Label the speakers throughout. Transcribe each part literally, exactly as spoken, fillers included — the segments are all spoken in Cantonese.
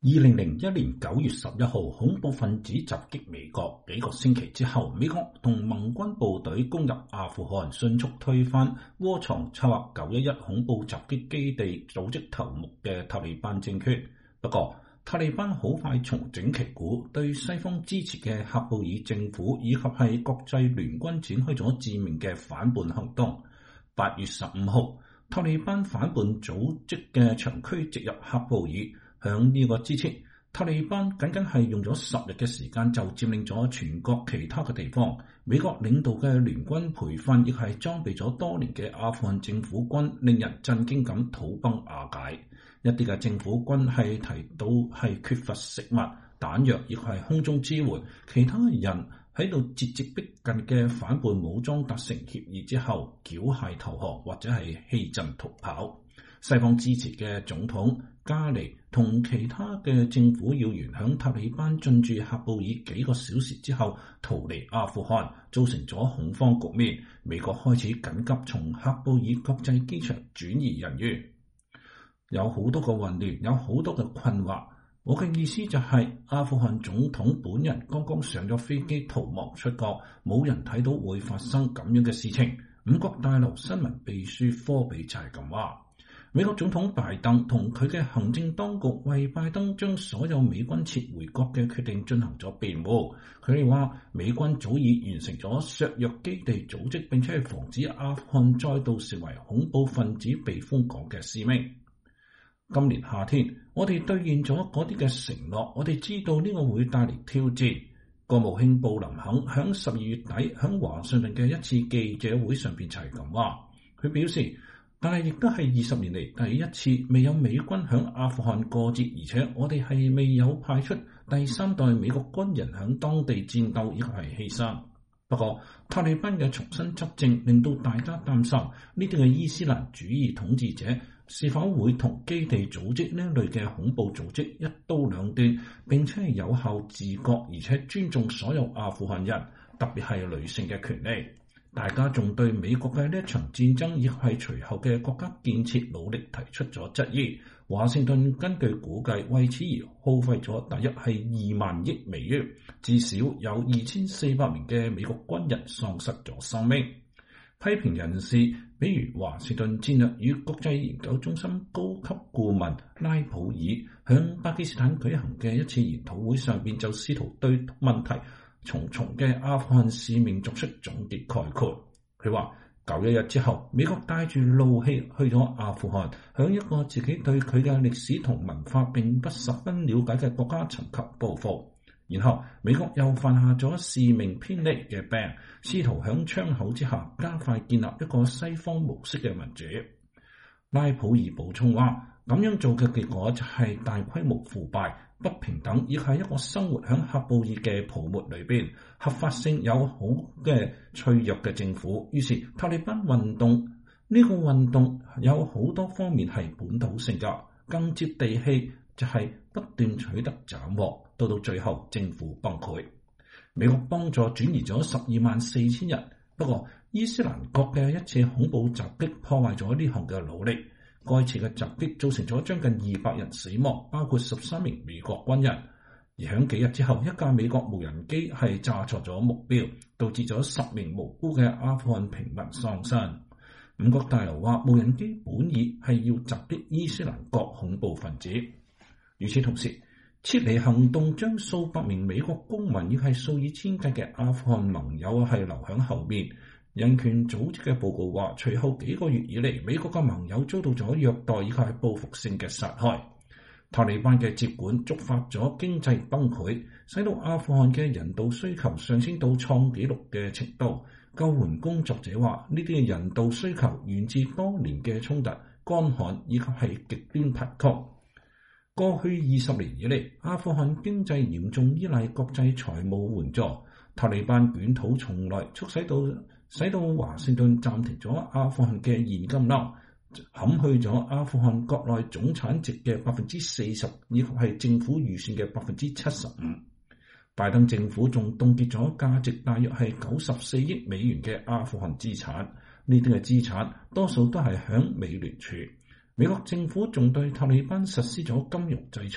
Speaker 1: 二零零一年九月十一號，恐怖分子襲擊美國，幾個星期之後，美國同盟軍部隊攻入阿富汗，迅速推翻窩藏策劃九一一恐怖襲擊基地組織頭目嘅塔利班政權。不過，塔利班好快重整旗鼓，對西方支持嘅喀布爾政府以及係國際聯軍展開咗致命嘅反叛行動。八月十五號，塔利班反叛組織嘅長驅直入喀布爾。響呢個之前，塔利班僅僅係用咗十日嘅時間就佔領咗全國其他嘅地方。美國領導嘅聯軍培訓亦係裝備咗多年嘅阿富汗政府軍，令人震驚咁土崩瓦解。一啲嘅政府軍係提到係缺乏食物、彈藥，亦係空中支援。其他人喺度節節逼近嘅反叛武裝達成協議之後，繳械投降或者係棄陣逃跑。西方支持嘅總統加尼同其他嘅政府要員響塔利班進駐喀布爾幾個小時之後逃離阿富汗，造成咗恐慌局面。美國開始緊急從喀布爾國際機場轉移人員，有好多個混亂，有好多嘅困惑。我嘅意思就係、是、阿富汗總統本人剛剛上咗飛機逃亡出國，冇人睇到會發生咁樣嘅事情。五角大樓新聞秘書科比就係咁話。美國總統拜登同佢嘅行政當局為拜登將所有美軍撤回國嘅決定進行咗辯護。佢哋話美軍早已完成咗削弱基地組織，並且係防止阿富汗再度成為恐怖分子避風港嘅使命。今年夏天，我哋兌現咗嗰啲嘅承諾。我哋知道呢個會帶嚟挑戰。國務卿布林肯響十二月底響華盛頓嘅一次記者會上邊就係咁話。佢表示，但係亦都係二十年嚟第一次未有美軍響阿富汗過節，而且我哋係未有派出第三代美國軍人響當地戰鬥，亦係犧牲。不過塔利班嘅重新執政令到大家擔心，呢啲嘅伊斯蘭主義統治者是否會同基地組織呢類嘅恐怖組織一刀兩斷，並且係有效自覺而且尊重所有阿富汗人，特別係女性嘅權利。大家仲對美國嘅呢一場戰爭亦係隨後嘅國家建設努力提出咗質疑。華盛頓根據估計為此而耗費咗大約係二萬億美元，至少有二千四百名嘅美國軍人喪失咗生命。批評人士比如華盛頓戰略與國際研究中心高級顧問拉普爾響巴基斯坦舉行嘅一次研討會上邊就試圖對問題重重嘅阿富汗使命作出總結概括。佢話九一一之後，美國帶住怒氣去咗阿富汗，向一個自己對佢嘅歷史同文化並不十分了解嘅國家尋求報復。然後美國又犯下咗使命偏離嘅病，試圖響窗口之下加快建立一個西方模式嘅民主。拉普爾補充話，咁樣做嘅結果就係大規模腐敗、不平等，亦係一個生活響喀布爾嘅泡沫裏邊，合法性有好嘅脆弱嘅政府。於是塔利班運動呢、這個運動有好多方面係本土性格，更接地氣就係不斷取得斬獲，到到最後政府崩潰。美國幫助轉移咗十二萬四千人，不過伊斯蘭國嘅一次恐怖襲擊破壞咗呢項嘅努力。該次嘅襲擊造成咗將近二百人死亡，包括十三名美國軍人。而響幾日之後，一架美國無人機係炸錯咗目標，導致咗十名無辜嘅阿富汗平民喪生。五角大樓話，無人機本意係要襲擊伊斯蘭國恐怖分子。與此同時，撤離行動將數百名美國公民亦係數以千計嘅阿富汗盟友係留響後面。人權組織嘅報告話，隨後幾個月以嚟，美國嘅盟友遭到咗虐待以及係報復性嘅殺害。塔利班嘅接管觸發咗經濟崩潰，使到阿富汗嘅人道需求上升到創紀錄嘅程度。救援工作者話，呢啲嘅人道需求源自多年嘅衝突、乾旱以及係極端貧窮。過去二十年以嚟，阿富汗經濟嚴重依賴國際財務援助。塔利班捲土重來，促使到使到華盛頓暫停咗阿富汗嘅現金流，砍去咗阿富汗國內總產值嘅百分之四十，以及係政府預算嘅百分之七十五。拜登政府仲凍結咗價值大約係九十四億美元嘅阿富汗資產，呢啲嘅資產多數都係響美聯儲。美國政府仲對塔利班實施咗金融制裁，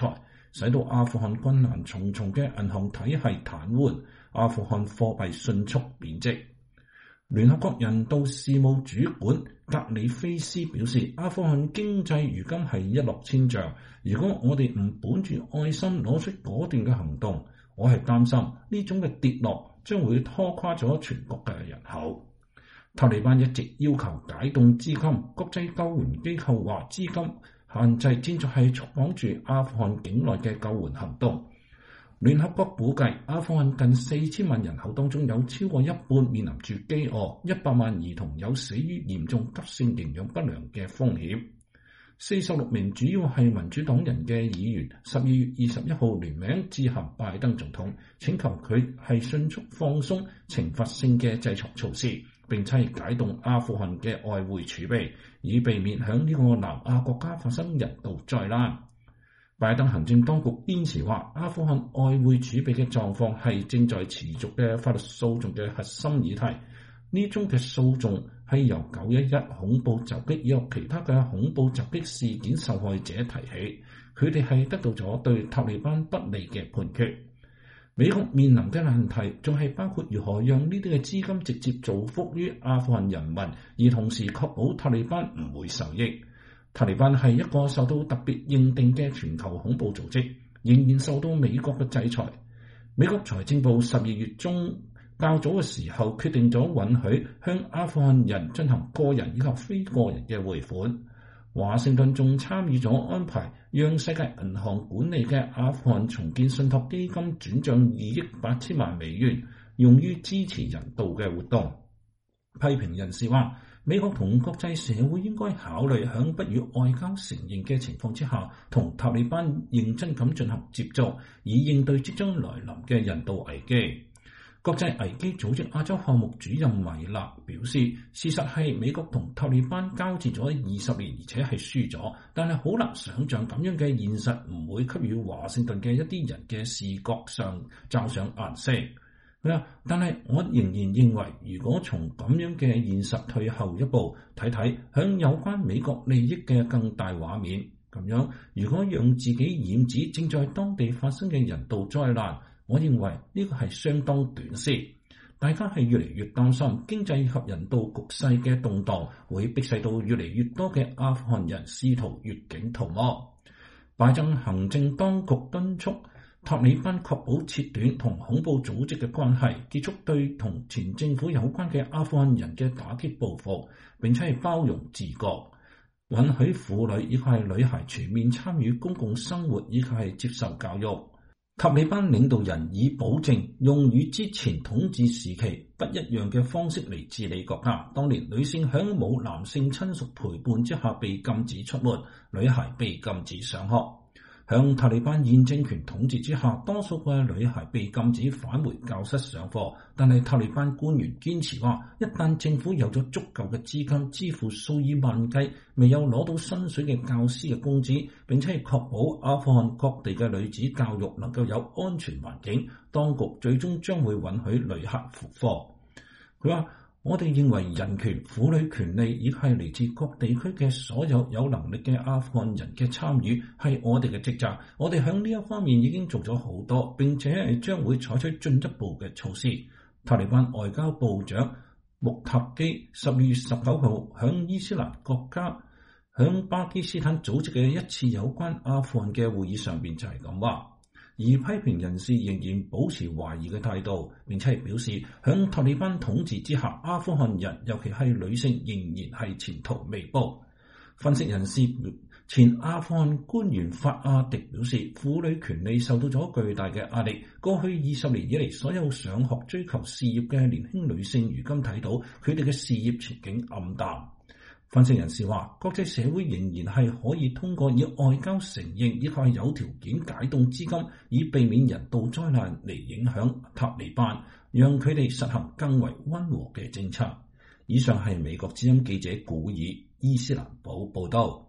Speaker 1: 使到阿富汗困難重重嘅銀行體系癱瘓，阿富汗貨幣迅速貶值。聯合國人道事務主管格里菲斯表示，阿富汗經濟如今係一落千丈，如果我哋唔本住愛心攞出果斷嘅行動，我係擔心呢種嘅跌落將會拖垮咗全國嘅人口。塔利班一直要求解凍資金，國際救援機構話資金限制正在係束綁住阿富汗境內嘅救援行動。聯合國估計，阿富汗近四千萬人口當中有超過一半面臨住飢餓，一百萬兒童有死於嚴重急性營養不良嘅風險。四十六名主要係民主黨人嘅議員十二月二十一號聯名致函拜登總統，請求佢係迅速放鬆懲罰性嘅制裁措施，並且解凍阿富汗嘅外匯儲備，以避免響呢個南亞國家發生人道災難。拜登行政當局堅持話，阿富汗外匯儲備嘅狀況係正在持續嘅法律訴訟嘅核心議題。呢宗嘅訴訟係由九一一恐怖襲擊以及其他嘅恐怖襲擊事件受害者提起，佢哋係得到咗對塔利班不利嘅判決。美國面臨嘅難題仲係包括如何讓呢啲嘅資金直接造福於阿富汗人民，而同時確保塔利班唔會受益。塔利班係一個受到特別認定嘅全球恐怖組織，仍然受到美國嘅制裁。美國財政部十二月中較早嘅時候決定咗允許向阿富汗人進行個人以及非個人嘅匯款。華盛頓仲參與咗安排，讓世界銀行管理嘅阿富汗重建信託基金轉賬二億八千萬美元，用於支持人道嘅活動。批評人士話，美國同國際社會應該考慮響不與外交承認嘅情況之下，同塔利班認真咁進行接觸，以應對即將來臨嘅人道危機。國際危機組織亞洲項目主任米勒表示，事實係美國同塔利班交戰咗二十年，而且係輸咗，但係好難想像咁樣嘅現實唔會給予華盛頓嘅一啲人嘅視覺上罩上顏色。但係我仍然認為，如果從咁樣嘅現實退後一步睇睇，向有關美國利益嘅更大畫面，咁樣如果讓自己染指正在當地發生嘅人道災難，我認為呢個係相當短視。大家係越嚟越擔心經濟及人道局勢嘅動盪會迫使到越嚟越多嘅阿富汗人試圖越境逃亡。拜登行政當局敦促塔利班確保切斷同恐怖組織嘅關係，結束對同前政府有關嘅阿富汗人嘅打擊報復，並且係包容自覺，允許婦女以及係女孩全面參與公共生活以及係接受教育。塔利班領導人已保證用與之前統治時期不一樣嘅方式嚟治理國家。當年女性響冇男性親屬陪伴之下被禁止出門，女孩被禁止上學。響塔利班現政權統治之下，多數嘅女孩被禁止返回教室上課，但係塔利班官員堅持話，一旦政府有咗足夠嘅資金支付數以萬計未有攞到薪水嘅教師嘅工資，並且係確保阿富汗各地嘅女子教育能夠有安全環境，當局最終將會允許女孩復課。佢話，我哋認為人權、婦女權利以及係嚟自各地區嘅所有有能力嘅阿富汗人嘅參與係我哋嘅職責。我哋響呢一方面已經做咗好多，並且係將會採取進一步嘅措施。塔利班外交部長穆塔基十二月十九號響伊斯蘭國家響巴基斯坦組織嘅一次有關阿富汗嘅會議上邊就係咁話。而批評人士仍然保持懷疑嘅態度，並且係表示響塔利班統治之下，阿富汗人尤其係女性仍然係前途未卜。分析人士前阿富汗官員法阿迪表示，婦女權利受到咗巨大嘅壓力。過去二十年以嚟，所有上學追求事業嘅年輕女性，如今睇到佢哋嘅事業前景暗淡。分析人士話，國際社會仍然係可以通過以外交承認以及有條件解凍資金，以避免人道災難嚟影響塔利班，讓佢哋實行更為溫和嘅政策。以上係美國之音記者古爾伊斯蘭堡報道。